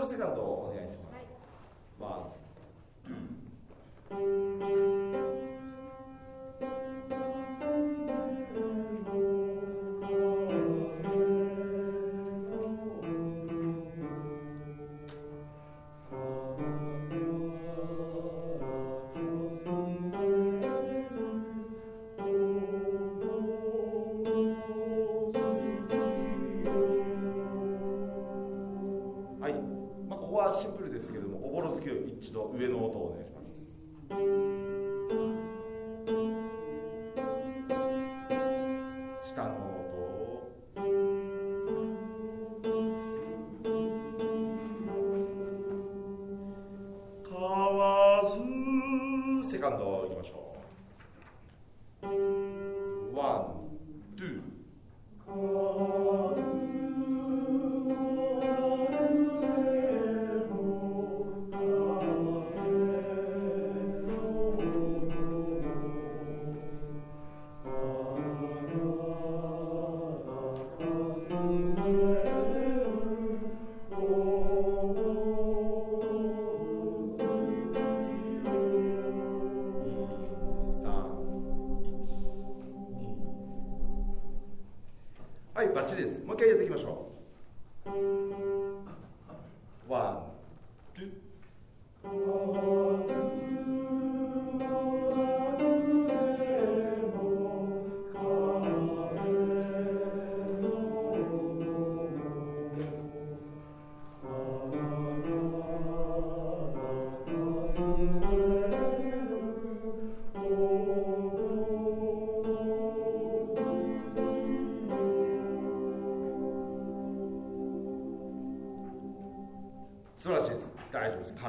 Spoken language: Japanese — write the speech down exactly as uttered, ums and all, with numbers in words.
ルセカンドお願いします。ワンシンプルですけれども、おぼろ月を一度上の音をお願いします。下の音、河津セカンドいきましょう。ワン、ツー。はい、バッチリです。もう一回やっていきましょう。ワン、ツー。素晴らしいです。大丈夫です。